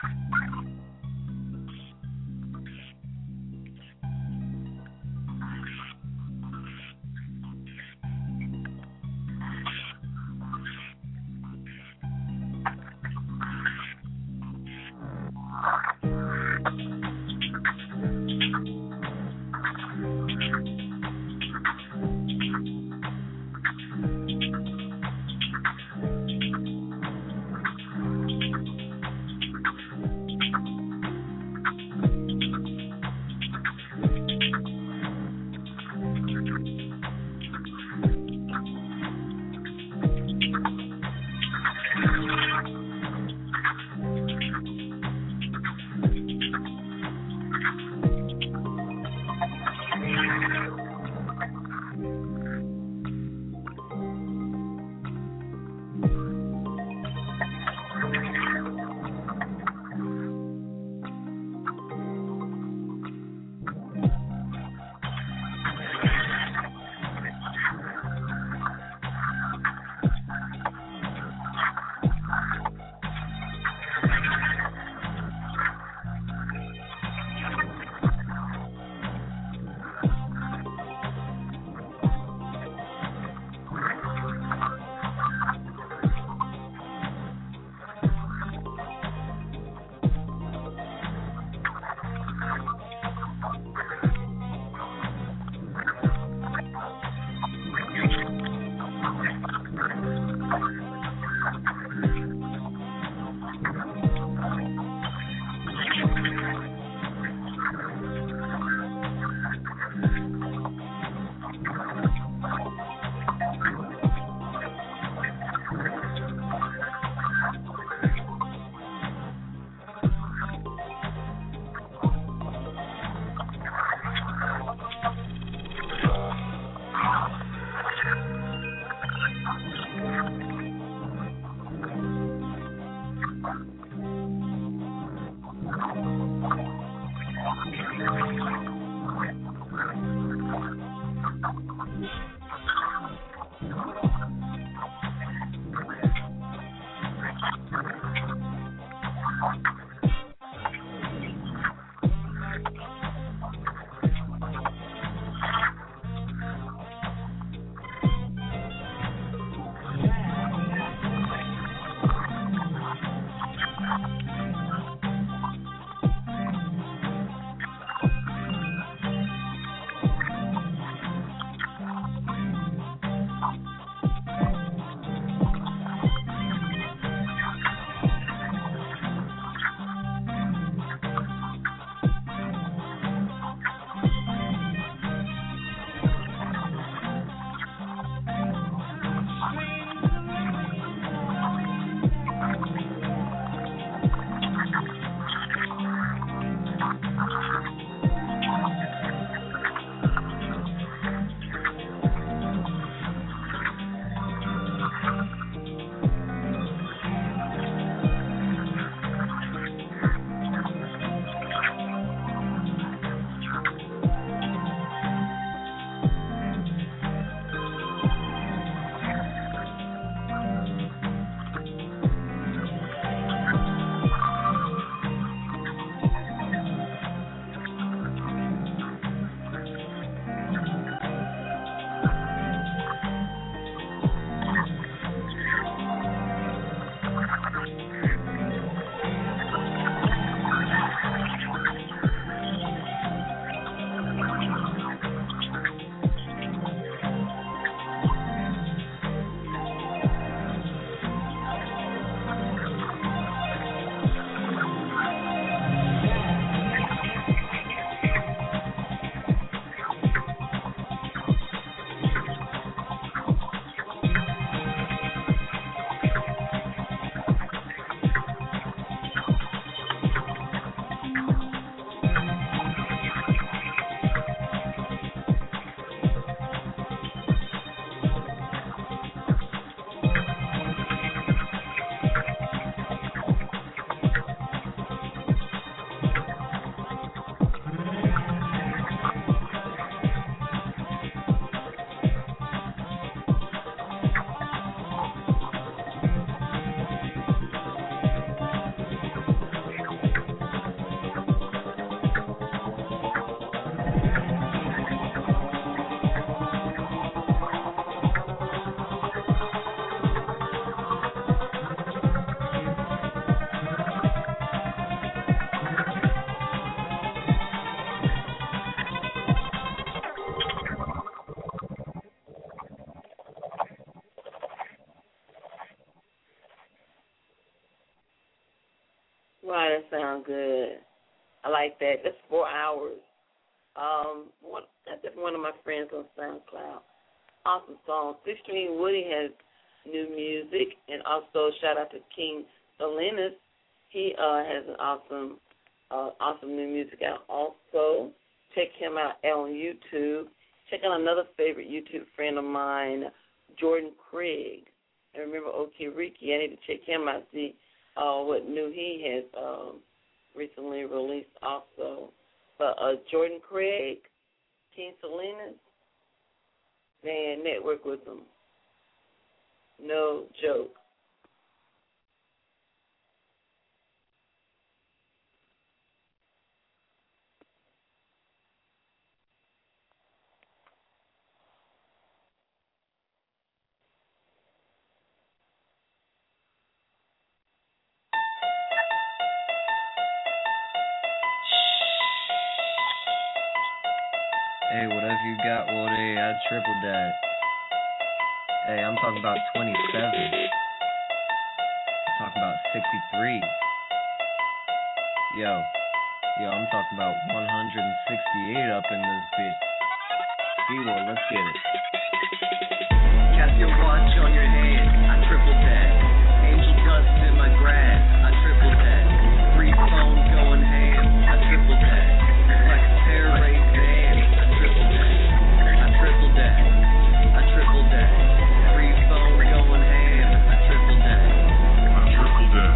sound good. I like that. That's 4 hours. That's one of my friends on SoundCloud. Awesome song. Extreme Woody has new music, and also shout out to King Salinas. He has an awesome new music out. Also, check him out on YouTube. Check out another favorite YouTube friend of mine, Jordan Craig. And remember Okiriki, I need to check him out, see what new he has recently released also. But Jordan Craig, King Salinas, man, network with them. No joke. Hey, whatever you got, Woody, I tripled that. Hey, I'm talking about 27. I'm talking about 63. Yo, I'm talking about 168 up in this bitch. Well, let's get it. Cast your watch on your head, I tripled that. Angel dust in my grass, I tripled that. Free phone going ham, I tripled that. Flex hair rate van, I tripled that. I tripled that. I tripled that. Free phone going ham, I tripled that. I tripled that.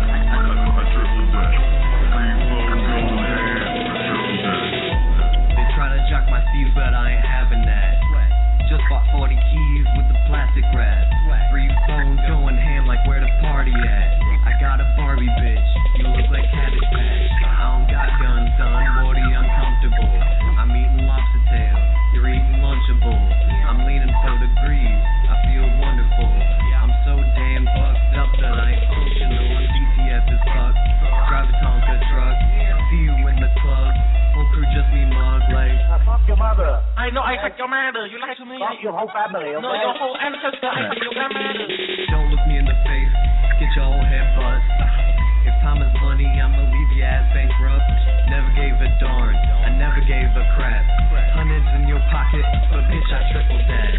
I tripled that. Free phone going ham, I tripled that. They try to jock my feet, but I ain't having that. Just bought 40 keys with the plastic wrap. Free phone going ham like where the party at. I got a Barbie bitch, you look like Cabbage Patch. I don't got guns, son, Woody, I'm comfortable. I'm eating lobster tail, you're eating Lunchables. I'm leaning 4 degrees, I feel wonderful. I'm so damn fucked up that I ain't functional. DTF is fucked, drive a Tonka truck. See you in the club, whole crew just me mug like fuck your mother. I know I fuck your mother. You lie to me. Fuck your whole family, okay? No, your whole ancestor. I fuck your grandmother. Don't look me in the face, get your whole head bust. If time is money, I'ma leave your ass bankrupt. Never gave a darn, I never gave a crap. Hundreds in your pocket, but bitch, I tripled that.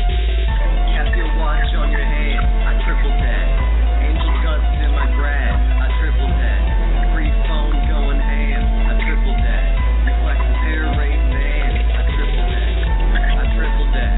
Cast your watch on your hand, I tripled that. Angel dust in my grass, I tripled that. Free phone going ham, I tripled that. Reflecting hair rate van, I tripled that. I tripled that.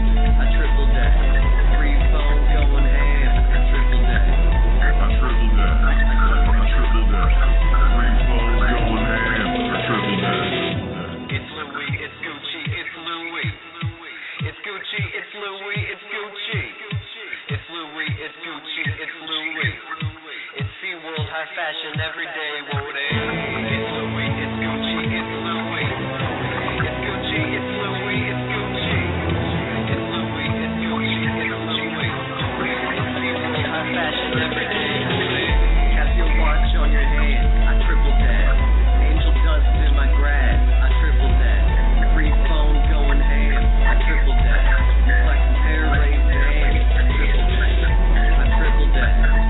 I tripled that. Free phone going ham, I tripled that. I tripled that. I tripled that. Free phone going ham, I tripled that. It's Louis, it's Gucci, it's Louis. It's Gucci, it's Louis, it's Gucci. It's Louis, it's Gucci, it's Louis. It's SeaWorld high fashion every day, won't it? It's Louis, it's Gucci, it's Louis. It's Gucci, it's Louis, it's Gucci. It's Louis, it's Gucci, it's Louis. It's SeaWorld high fashion every day, won't it? Cast your watch on your hand, I tripled that. Angel dust in my grass, I tripled that. Free phone going ham, I tripled that. Reflecting hair rate van, I tripled that. I tripled that.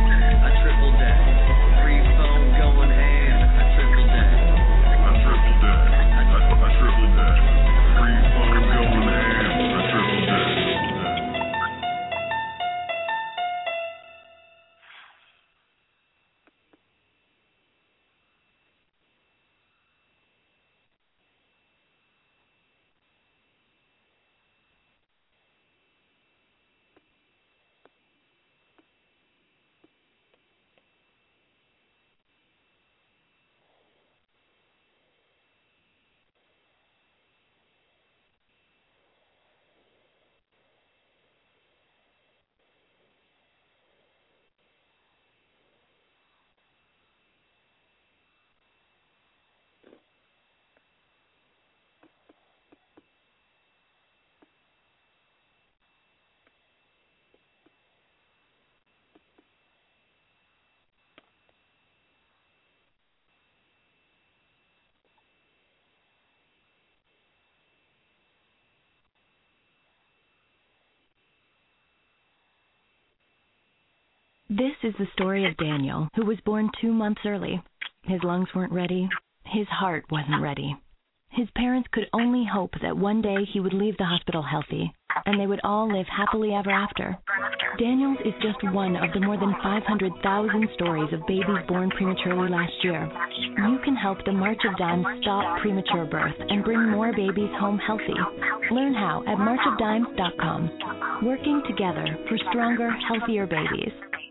I tripled that. Free phone going ham, I tripled that. I tripled that. I tripled that. Free phone going ham, I tripled that. This is the story of Daniel, who was born 2 months early. His lungs weren't ready. His heart wasn't ready. His parents could only hope that one day he would leave the hospital healthy, and they would all live happily ever after. Daniels is just one of the more than 500,000 stories of babies born prematurely last year. You can help the March of Dimes stop premature birth and bring more babies home healthy. Learn how at marchofdimes.com. Working together for stronger, healthier babies.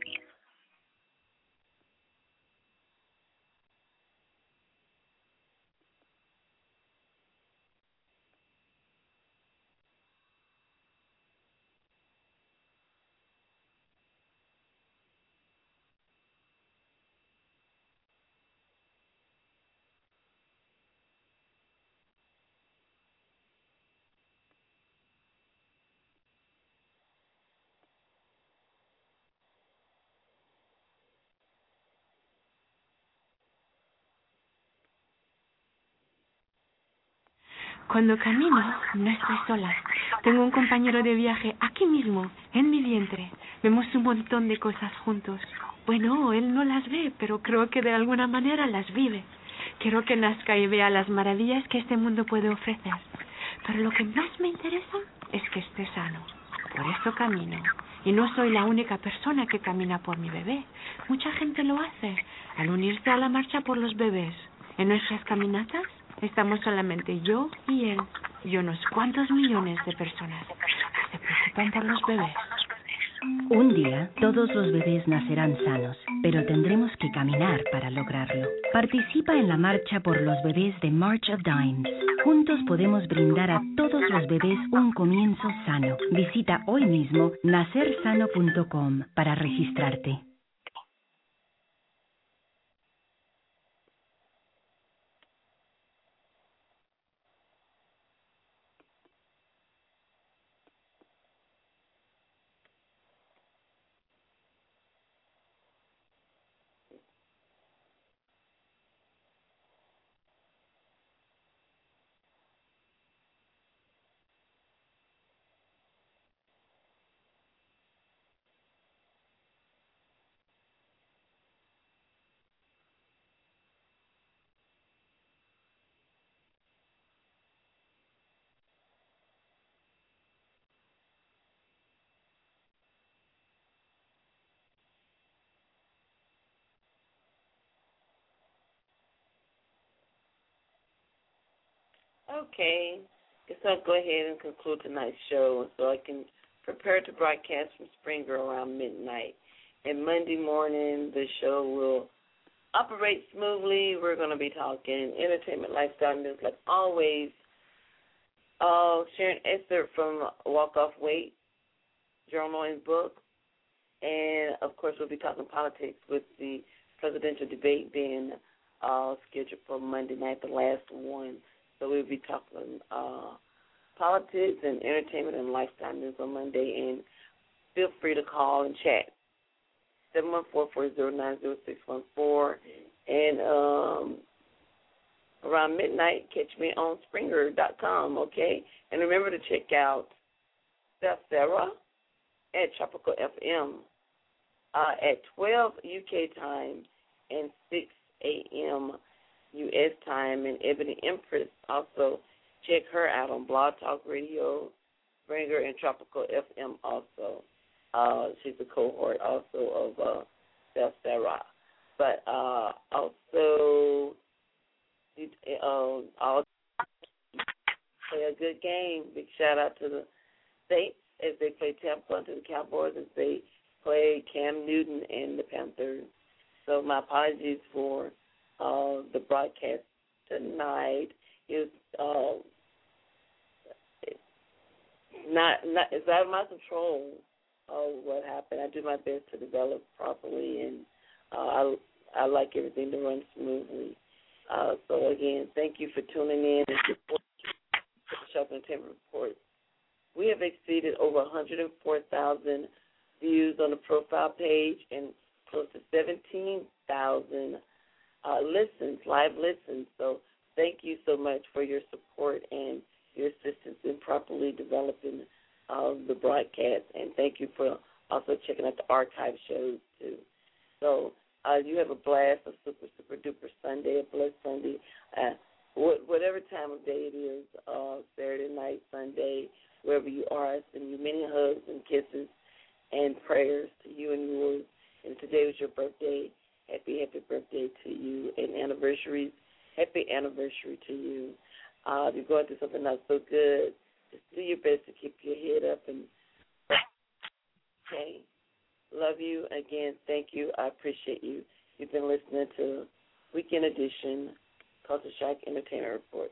Cuando camino, no estoy sola. Tengo un compañero de viaje aquí mismo, en mi vientre. Vemos un montón de cosas juntos. Bueno, él no las ve, pero creo que de alguna manera las vive. Quiero que nazca y vea las maravillas que este mundo puede ofrecer. Pero lo que más me interesa es que esté sano. Por eso camino. Y no soy la única persona que camina por mi bebé. Mucha gente lo hace al unirse a la marcha por los bebés. En nuestras caminatas estamos solamente yo y él y unos cuantos millones de personas que se preocupan por los bebés. Un día todos los bebés nacerán sanos, pero tendremos que caminar para lograrlo. Participa en la marcha por los bebés de March of Dimes. Juntos podemos brindar a todos los bebés un comienzo sano. Visita hoy mismo nacersano.com para registrarte. Okay, guess I'll go ahead and conclude tonight's show so I can prepare to broadcast from Springer around midnight. And Monday morning, the show will operate smoothly. We're going to be talking entertainment, lifestyle, news, like always. Sharing excerpt from Walk Off Weight, journal and book. And, of course, we'll be talking politics with the presidential debate being scheduled for Monday night, the last one. So we'll be talking politics and entertainment and lifestyle news on Monday. And feel free to call and chat. 714-409-0614. And around midnight, catch me on Springer.com, okay? And remember to check out Steph Sarah at Tropical FM at 12 UK time and 6 a.m. U.S. time. And Ebony Empress, also check her out on Blog Talk Radio, Springer, and Tropical FM also. She's a cohort also of Steph Sarah. But also, all play a good game. Big shout out to the Saints as they play Tampa, and to the Cowboys as they play Cam Newton and the Panthers. So my apologies for the broadcast tonight. It's it's out of my control what happened. I do my best to develop properly, and I like everything to run smoothly. So again, thank you for tuning in and supporting the Sharp Entertainment Report. We have exceeded over 104,000 views on the profile page and close to 17,000 listens, live listens. So thank you so much for your support and your assistance in properly developing the broadcast. And thank you for also checking out the archive shows, too. So you have a blast of super, super duper Sunday, a blessed Sunday, whatever time of day it is, Saturday night, Sunday, wherever you are. I send you many hugs and kisses and prayers to you and yours. And today was your birthday. Happy birthday to you. And anniversaries, happy anniversary to you. If you're going through something not so good, just do your best to keep your head up. And okay, love you. Again, thank you. I appreciate you. You've been listening to Weekend Edition, Culture Shock Entertainment Report.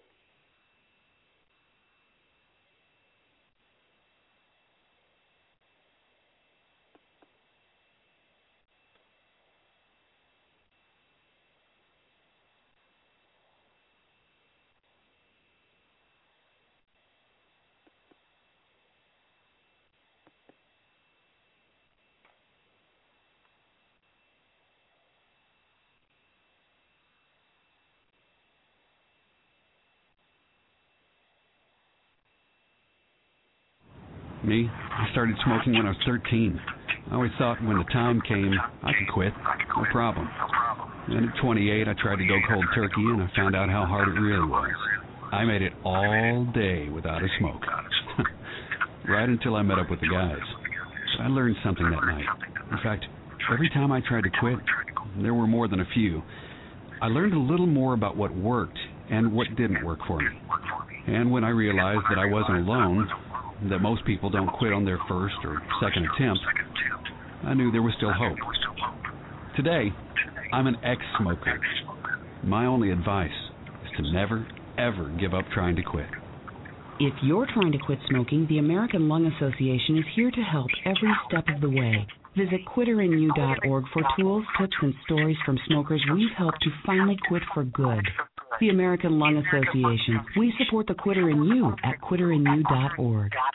Me, I started smoking when I was 13. I always thought when the time came, I could quit, no problem. Then at 28, I tried to go cold turkey, and I found out how hard it really was. I made it all day without a smoke. Right until I met up with the guys. I learned something that night. In fact, every time I tried to quit, there were more than a few, I learned a little more about what worked and what didn't work for me. And when I realized that I wasn't alone, that most people don't quit on their first or second attempt, I knew there was still hope. Today, I'm an ex-smoker. My only advice is to never, ever give up trying to quit. If you're trying to quit smoking, the American Lung Association is here to help every step of the way. Visit quitterinyou.org for tools, tips, and stories from smokers we've helped to finally quit for good. The American Lung Association. We support the quitter in you at quitterinyou.org.